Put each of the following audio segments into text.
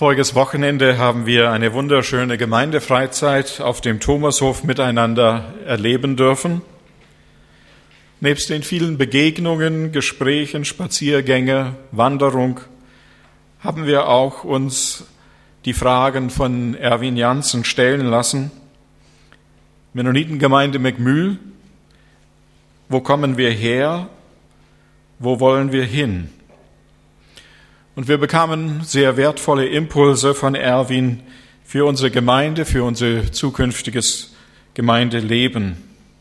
Voriges Wochenende haben wir eine wunderschöne Gemeindefreizeit auf dem Thomashof miteinander erleben dürfen. Nebst den vielen Begegnungen, Gesprächen, Spaziergänge, Wanderung haben wir auch uns die Fragen von Erwin Janssen stellen lassen. Mennonitengemeinde Megmühl, wo kommen wir her? Wo wollen wir hin? Und wir bekamen sehr wertvolle Impulse von Erwin für unsere Gemeinde, für unser zukünftiges Gemeindeleben.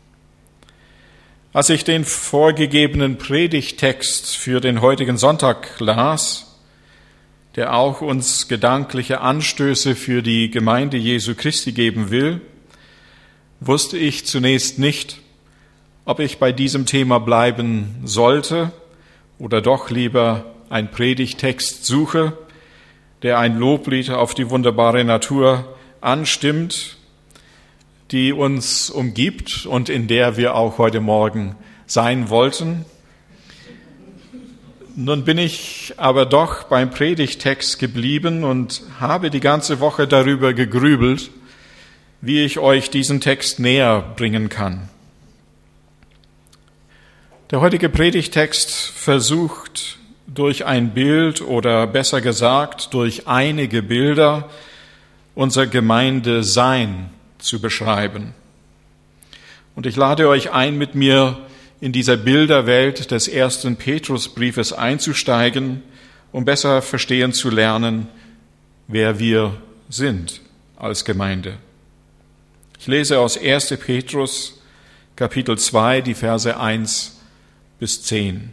Als ich den vorgegebenen Predigttext für den heutigen Sonntag las, der auch uns gedankliche Anstöße für die Gemeinde Jesu Christi geben will, wusste ich zunächst nicht, ob ich bei diesem Thema bleiben sollte oder doch lieber ein Predigttext suche, der ein Loblied auf die wunderbare Natur anstimmt, die uns umgibt und in der wir auch heute Morgen sein wollten. Nun bin ich aber doch beim Predigttext geblieben und habe die ganze Woche darüber gegrübelt, wie ich euch diesen Text näher bringen kann. Der heutige Predigttext versucht, durch ein Bild oder besser gesagt durch einige Bilder unser Gemeindesein zu beschreiben. Und ich lade euch ein, mit mir in dieser Bilderwelt des ersten Petrusbriefes einzusteigen, um besser verstehen zu lernen, wer wir sind als Gemeinde. Ich lese aus 1. Petrus, Kapitel 2, die Verse 1 bis 10.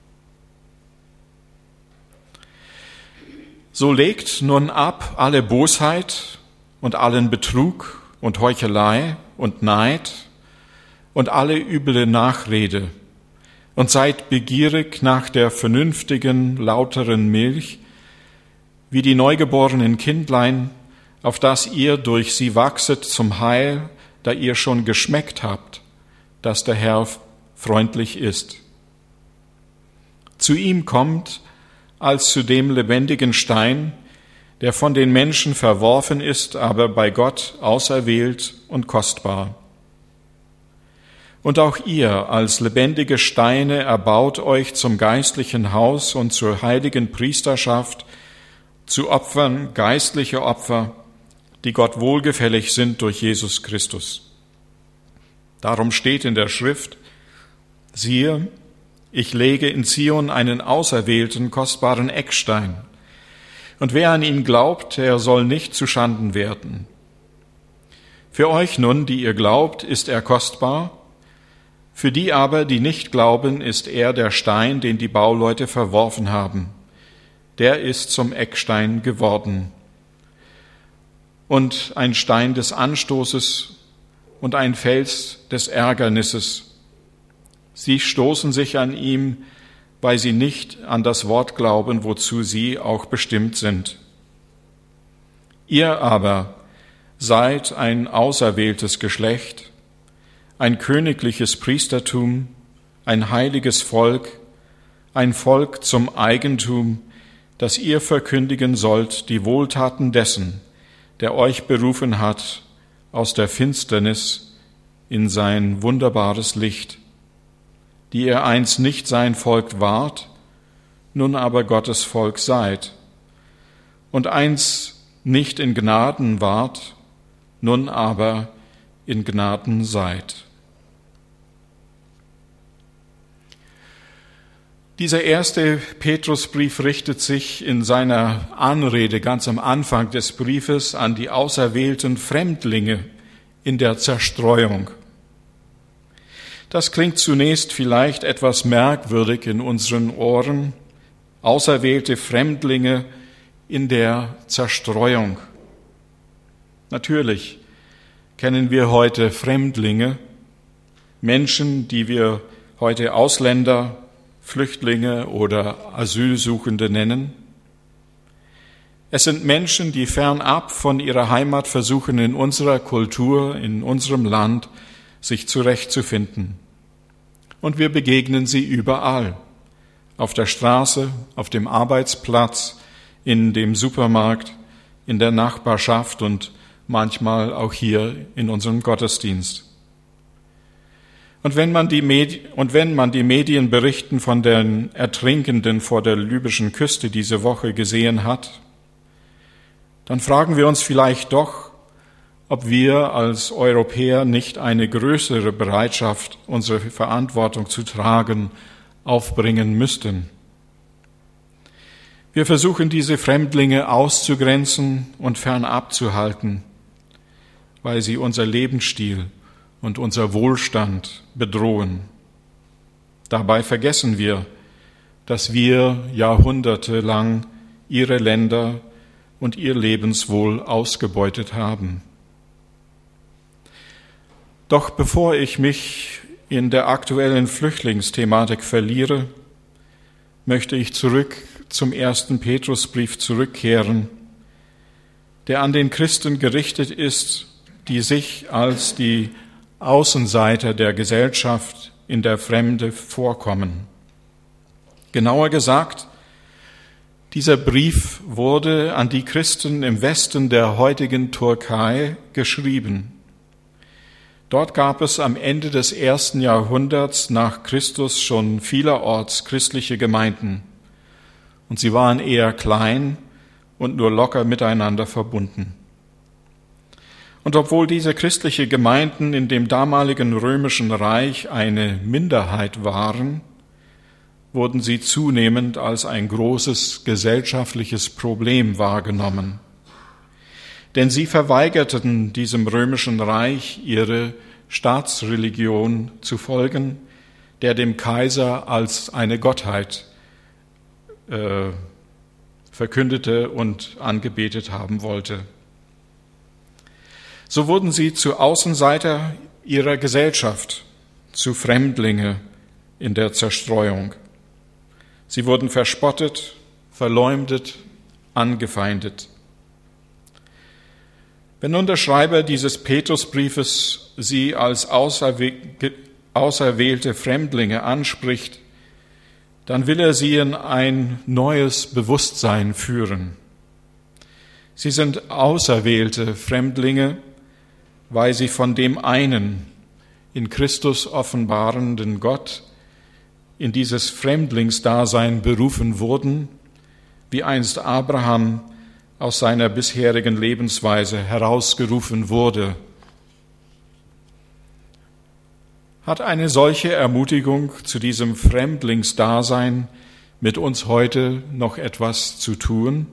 So legt nun ab alle Bosheit und allen Betrug und Heuchelei und Neid und alle üble Nachrede und seid begierig nach der vernünftigen, lauteren Milch, wie die neugeborenen Kindlein, auf dass ihr durch sie wachset zum Heil, da ihr schon geschmeckt habt, dass der Herr freundlich ist. Zu ihm kommt als zu dem lebendigen Stein, der von den Menschen verworfen ist, aber bei Gott auserwählt und kostbar. Und auch ihr als lebendige Steine erbaut euch zum geistlichen Haus und zur heiligen Priesterschaft, zu Opfern, geistliche Opfer, die Gott wohlgefällig sind durch Jesus Christus. Darum steht in der Schrift, siehe, ich lege in Zion einen auserwählten, kostbaren Eckstein. Und wer an ihn glaubt, der soll nicht zu Schanden werden. Für euch nun, die ihr glaubt, ist er kostbar. Für die aber, die nicht glauben, ist er der Stein, den die Bauleute verworfen haben. Der ist zum Eckstein geworden. Und ein Stein des Anstoßes und ein Fels des Ärgernisses. Sie stoßen sich an ihm, weil sie nicht an das Wort glauben, wozu sie auch bestimmt sind. Ihr aber seid ein auserwähltes Geschlecht, ein königliches Priestertum, ein heiliges Volk, ein Volk zum Eigentum, das ihr verkündigen sollt die Wohltaten dessen, der euch berufen hat aus der Finsternis in sein wunderbares Licht, die ihr einst nicht sein Volk wart, nun aber Gottes Volk seid, und einst nicht in Gnaden wart, nun aber in Gnaden seid. Dieser erste Petrusbrief richtet sich in seiner Anrede ganz am Anfang des Briefes an die auserwählten Fremdlinge in der Zerstreuung. Das klingt zunächst vielleicht etwas merkwürdig in unseren Ohren. Auserwählte Fremdlinge in der Zerstreuung. Natürlich kennen wir heute Fremdlinge, Menschen, die wir heute Ausländer, Flüchtlinge oder Asylsuchende nennen. Es sind Menschen, die fernab von ihrer Heimat versuchen, in unserer Kultur, in unserem Land sich zurechtzufinden. Und wir begegnen sie überall, auf der Straße, auf dem Arbeitsplatz, in dem Supermarkt, in der Nachbarschaft und manchmal auch hier in unserem Gottesdienst. Und wenn man die Medienberichten von den Ertrinkenden vor der libyschen Küste diese Woche gesehen hat, dann fragen wir uns vielleicht doch, ob wir als Europäer nicht eine größere Bereitschaft, unsere Verantwortung zu tragen, aufbringen müssten. Wir versuchen, diese Fremdlinge auszugrenzen und fernab zu halten, weil sie unser Lebensstil und unser Wohlstand bedrohen. Dabei vergessen wir, dass wir jahrhundertelang ihre Länder und ihr Lebenswohl ausgebeutet haben. Doch bevor ich mich in der aktuellen Flüchtlingsthematik verliere, möchte ich zurück zum 1. Petrusbrief zurückkehren, der an den Christen gerichtet ist, die sich als die Außenseiter der Gesellschaft in der Fremde vorkommen. Genauer gesagt, dieser Brief wurde an die Christen im Westen der heutigen Türkei geschrieben. Dort gab es am Ende des 1. Jahrhunderts nach Christus schon vielerorts christliche Gemeinden, und sie waren eher klein und nur locker miteinander verbunden. Und obwohl diese christliche Gemeinden in dem damaligen römischen Reich eine Minderheit waren, wurden sie zunehmend als ein großes gesellschaftliches Problem wahrgenommen. Denn sie verweigerten diesem römischen Reich ihre Staatsreligion zu folgen, der dem Kaiser als eine Gottheit verkündete und angebetet haben wollte. So wurden sie zu Außenseiter ihrer Gesellschaft, zu Fremdlinge in der Zerstreuung. Sie wurden verspottet, verleumdet, angefeindet. Wenn nun der Schreiber dieses Petrusbriefes sie als auserwählte Fremdlinge anspricht, dann will er sie in ein neues Bewusstsein führen. Sie sind auserwählte Fremdlinge, weil sie von dem einen in Christus offenbarenden Gott in dieses Fremdlingsdasein berufen wurden, wie einst Abraham aus seiner bisherigen Lebensweise herausgerufen wurde. Hat eine solche Ermutigung zu diesem Fremdlingsdasein mit uns heute noch etwas zu tun?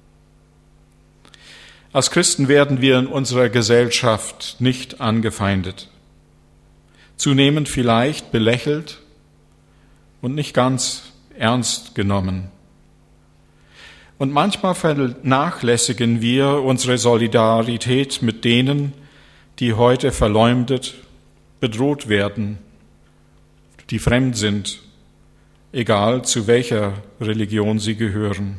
Als Christen werden wir in unserer Gesellschaft nicht angefeindet, zunehmend vielleicht belächelt und nicht ganz ernst genommen. Und manchmal vernachlässigen wir unsere Solidarität mit denen, die heute verleumdet, bedroht werden, die fremd sind, egal zu welcher Religion sie gehören.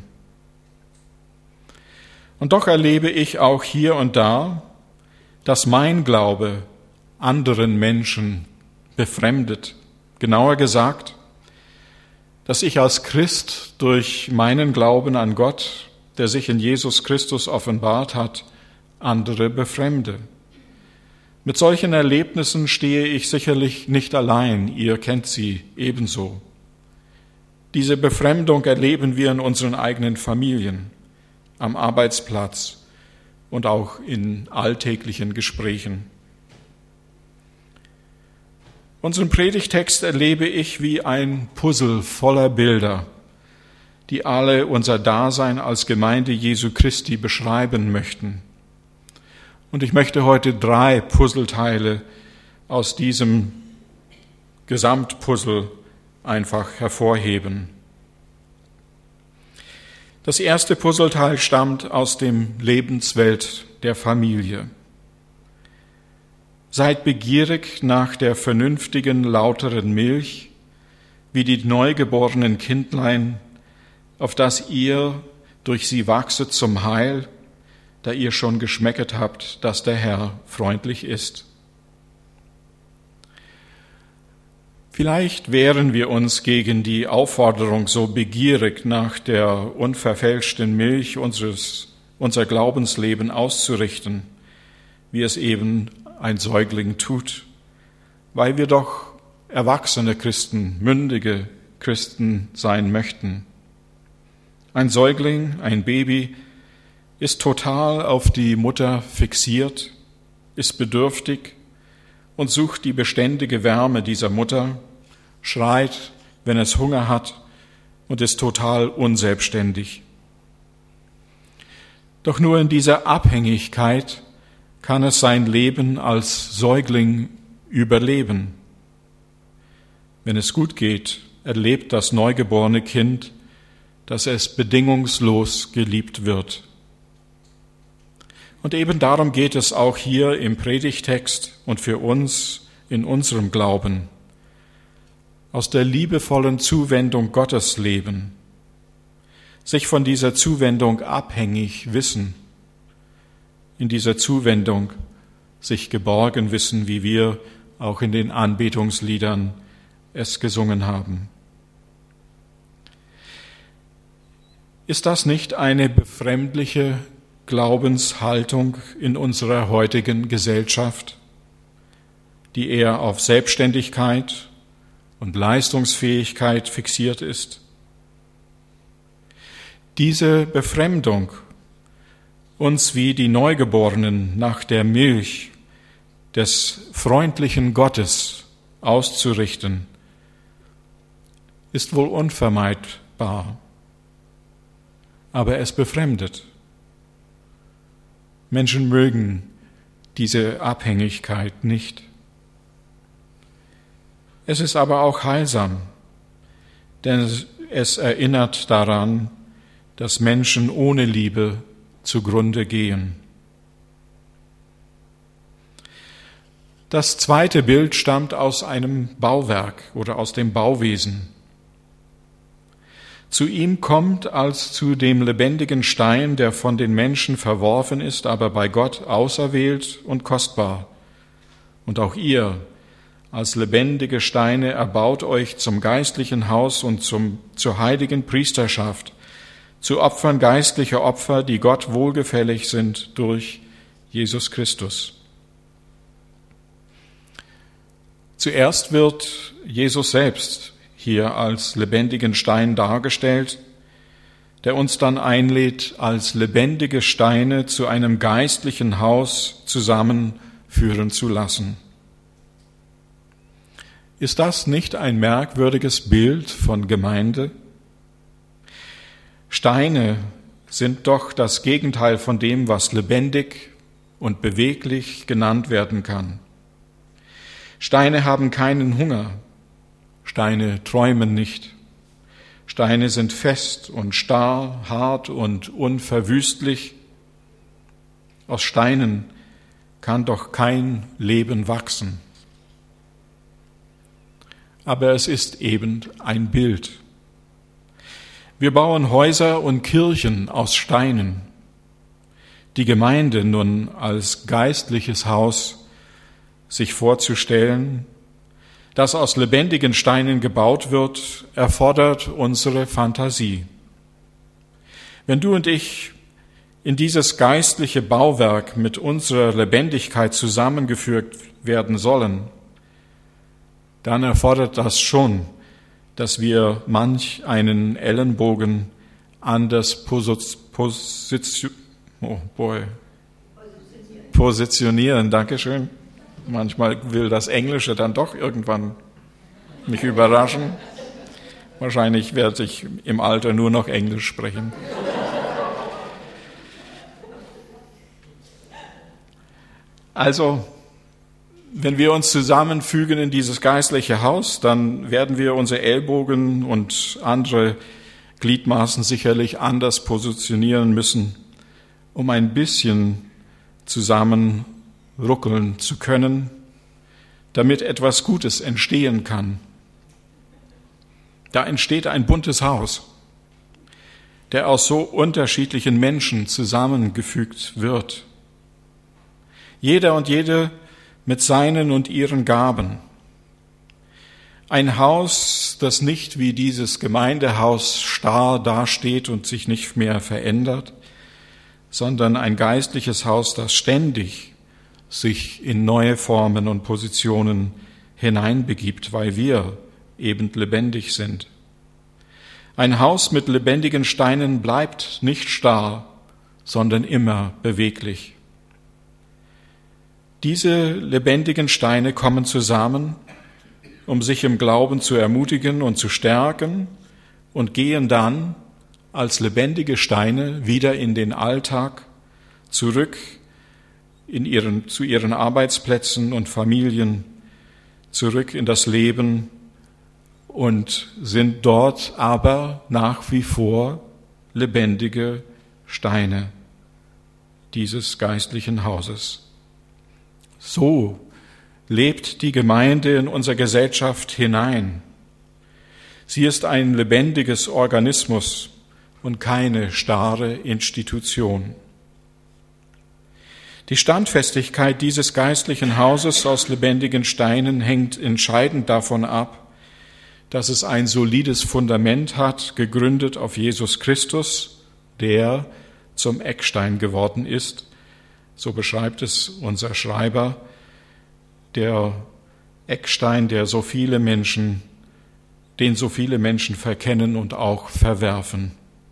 Und doch erlebe ich auch hier und da, dass mein Glaube anderen Menschen befremdet. Genauer gesagt, dass ich als Christ durch meinen Glauben an Gott, der sich in Jesus Christus offenbart hat, andere befremde. Mit solchen Erlebnissen stehe ich sicherlich nicht allein, ihr kennt sie ebenso. Diese Befremdung erleben wir in unseren eigenen Familien, am Arbeitsplatz und auch in alltäglichen Gesprächen. Unseren Predigtext erlebe ich wie ein Puzzle voller Bilder, die alle unser Dasein als Gemeinde Jesu Christi beschreiben möchten. Und ich möchte heute 3 Puzzleteile aus diesem Gesamtpuzzle einfach hervorheben. Das erste Puzzleteil stammt aus dem Lebenswelt der Familie. Seid begierig nach der vernünftigen, lauteren Milch, wie die neugeborenen Kindlein, auf das ihr durch sie wachset zum Heil, da ihr schon geschmecket habt, dass der Herr freundlich ist. Vielleicht wehren wir uns gegen die Aufforderung, so begierig nach der unverfälschten Milch unseres unser Glaubensleben auszurichten, wie es eben ein Säugling tut, weil wir doch erwachsene Christen, mündige Christen sein möchten. Ein Säugling, ein Baby, ist total auf die Mutter fixiert, ist bedürftig und sucht die beständige Wärme dieser Mutter, schreit, wenn es Hunger hat und ist total unselbstständig. Doch nur in dieser Abhängigkeit kann es sein Leben als Säugling überleben. Wenn es gut geht, erlebt das neugeborene Kind, dass es bedingungslos geliebt wird. Und eben darum geht es auch hier im Predigtext und für uns in unserem Glauben. Aus der liebevollen Zuwendung Gottes leben, sich von dieser Zuwendung abhängig wissen, in dieser Zuwendung sich geborgen wissen, wie wir auch in den Anbetungsliedern es gesungen haben. Ist das nicht eine befremdliche Glaubenshaltung in unserer heutigen Gesellschaft, die eher auf Selbstständigkeit und Leistungsfähigkeit fixiert ist? Diese Befremdung, uns wie die Neugeborenen nach der Milch des freundlichen Gottes auszurichten, ist wohl unvermeidbar, aber es befremdet. Menschen mögen diese Abhängigkeit nicht. Es ist aber auch heilsam, denn es erinnert daran, dass Menschen ohne Liebe zugrunde gehen. Das zweite Bild stammt aus einem Bauwerk oder aus dem Bauwesen. Zu ihm kommt als zu dem lebendigen Stein, der von den Menschen verworfen ist, aber bei Gott auserwählt und kostbar. Und auch ihr, als lebendige Steine, erbaut euch zum geistlichen Haus und zur heiligen Priesterschaft, zu Opfern geistlicher Opfer, die Gott wohlgefällig sind durch Jesus Christus. Zuerst wird Jesus selbst hier als lebendigen Stein dargestellt, der uns dann einlädt, als lebendige Steine zu einem geistlichen Haus zusammenführen zu lassen. Ist das nicht ein merkwürdiges Bild von Gemeinde? Steine sind doch das Gegenteil von dem, was lebendig und beweglich genannt werden kann. Steine haben keinen Hunger. Steine träumen nicht. Steine sind fest und starr, hart und unverwüstlich. Aus Steinen kann doch kein Leben wachsen. Aber es ist eben ein Bild. Wir bauen Häuser und Kirchen aus Steinen. Die Gemeinde nun als geistliches Haus sich vorzustellen, das aus lebendigen Steinen gebaut wird, erfordert unsere Fantasie. Wenn du und ich in dieses geistliche Bauwerk mit unserer Lebendigkeit zusammengefügt werden sollen, dann erfordert das schon, dass wir manch einen Ellenbogen anders positionieren. Dankeschön. Manchmal will das Englische dann doch irgendwann mich überraschen. Wahrscheinlich werde ich im Alter nur noch Englisch sprechen. Also, wenn wir uns zusammenfügen in dieses geistliche Haus, dann werden wir unsere Ellbogen und andere Gliedmaßen sicherlich anders positionieren müssen, um ein bisschen zusammen ruckeln zu können, damit etwas Gutes entstehen kann. Da entsteht ein buntes Haus, der aus so unterschiedlichen Menschen zusammengefügt wird. Jeder und jede mit seinen und ihren Gaben. Ein Haus, das nicht wie dieses Gemeindehaus starr dasteht und sich nicht mehr verändert, sondern ein geistliches Haus, das ständig sich in neue Formen und Positionen hineinbegibt, weil wir eben lebendig sind. Ein Haus mit lebendigen Steinen bleibt nicht starr, sondern immer beweglich. Diese lebendigen Steine kommen zusammen, um sich im Glauben zu ermutigen und zu stärken, und gehen dann als lebendige Steine wieder in den Alltag zurück zu ihren Arbeitsplätzen und Familien, zurück in das Leben und sind dort aber nach wie vor lebendige Steine dieses geistlichen Hauses. So lebt die Gemeinde in unsere Gesellschaft hinein. Sie ist ein lebendiges Organismus und keine starre Institution. Die Standfestigkeit dieses geistlichen Hauses aus lebendigen Steinen hängt entscheidend davon ab, dass es ein solides Fundament hat, gegründet auf Jesus Christus, der zum Eckstein geworden ist. So beschreibt es unser Schreiber, der Eckstein, den so viele Menschen verkennen und auch verwerfen.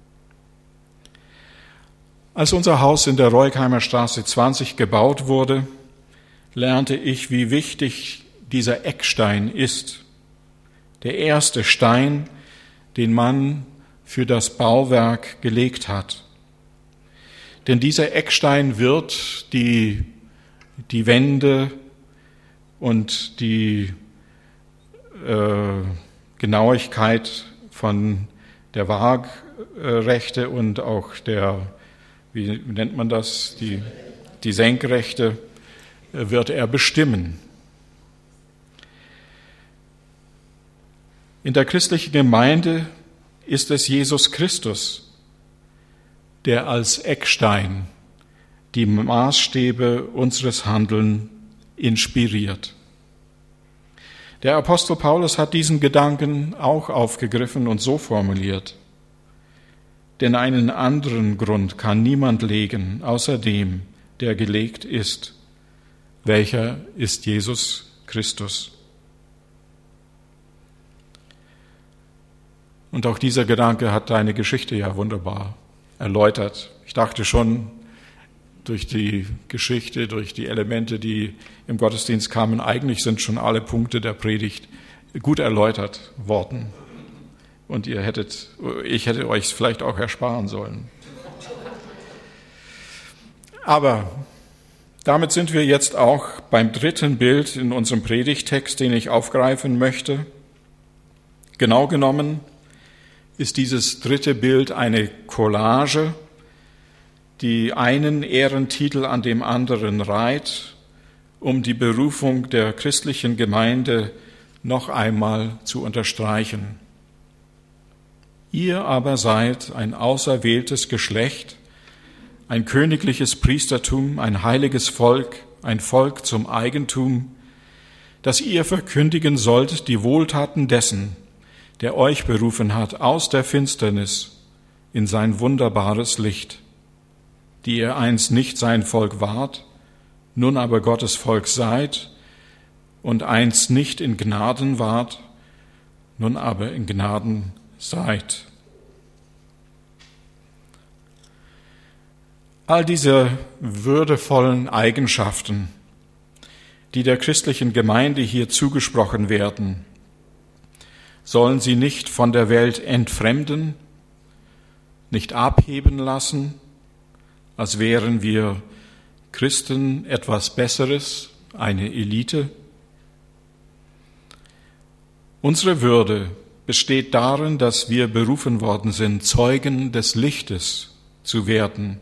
Als unser Haus in der Reugheimer Straße 20 gebaut wurde, lernte ich, wie wichtig dieser Eckstein ist. Der erste Stein, den man für das Bauwerk gelegt hat. Denn dieser Eckstein wird die Wände und die Genauigkeit von der Waagrechte und auch wie nennt man das, die Senkrechte, wird er bestimmen. In der christlichen Gemeinde ist es Jesus Christus, der als Eckstein die Maßstäbe unseres Handelns inspiriert. Der Apostel Paulus hat diesen Gedanken auch aufgegriffen und so formuliert: Denn einen anderen Grund kann niemand legen, außer dem, der gelegt ist. Welcher ist Jesus Christus? Und auch dieser Gedanke hat deine Geschichte ja wunderbar erläutert. Ich dachte schon, durch die Geschichte, durch die Elemente, die im Gottesdienst kamen, eigentlich sind schon alle Punkte der Predigt gut erläutert worden. Und ich hätte euch es vielleicht auch ersparen sollen. Aber damit sind wir jetzt auch beim dritten Bild in unserem Predigtext, den ich aufgreifen möchte. Genau genommen ist dieses dritte Bild eine Collage, die einen Ehrentitel an dem anderen reiht, um die Berufung der christlichen Gemeinde noch einmal zu unterstreichen. Ihr aber seid ein auserwähltes Geschlecht, ein königliches Priestertum, ein heiliges Volk, ein Volk zum Eigentum, dass ihr verkündigen sollt die Wohltaten dessen, der euch berufen hat aus der Finsternis in sein wunderbares Licht, die ihr einst nicht sein Volk wart, nun aber Gottes Volk seid, und einst nicht in Gnaden wart, nun aber in Gnaden seid. All diese würdevollen Eigenschaften, die der christlichen Gemeinde hier zugesprochen werden, sollen sie nicht von der Welt entfremden, nicht abheben lassen, als wären wir Christen etwas Besseres, eine Elite. Unsere Würde besteht darin, dass wir berufen worden sind, Zeugen des Lichtes zu werden.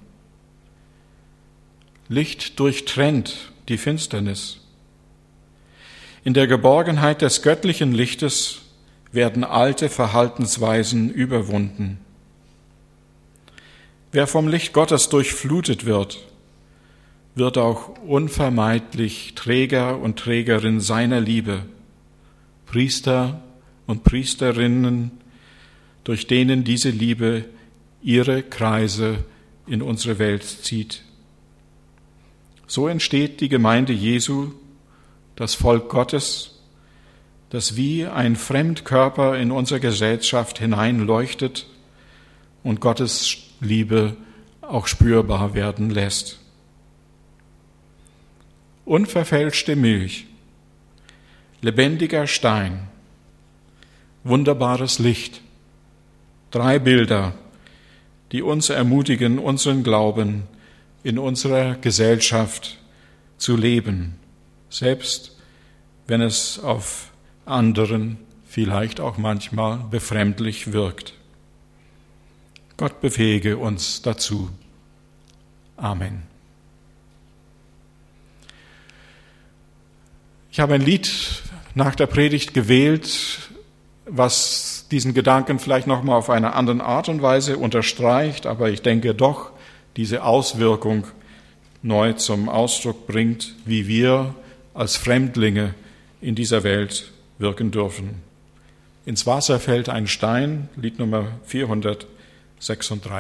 Licht durchtrennt die Finsternis. In der Geborgenheit des göttlichen Lichtes werden alte Verhaltensweisen überwunden. Wer vom Licht Gottes durchflutet wird, wird auch unvermeidlich Träger und Trägerin seiner Liebe, Priester und Priesterinnen, durch denen diese Liebe ihre Kreise in unsere Welt zieht. So entsteht die Gemeinde Jesu, das Volk Gottes, das wie ein Fremdkörper in unsere Gesellschaft hineinleuchtet und Gottes Liebe auch spürbar werden lässt. Unverfälschte Milch, lebendiger Stein, wunderbares Licht. 3 Bilder, die uns ermutigen, unseren Glauben in unserer Gesellschaft zu leben, selbst wenn es auf anderen vielleicht auch manchmal befremdlich wirkt. Gott befähige uns dazu. Amen. Ich habe ein Lied nach der Predigt gewählt, was diesen Gedanken vielleicht noch mal auf eine andere Art und Weise unterstreicht, aber ich denke doch, diese Auswirkung neu zum Ausdruck bringt, wie wir als Fremdlinge in dieser Welt wirken dürfen. Ins Wasser fällt ein Stein, Lied Nummer 436.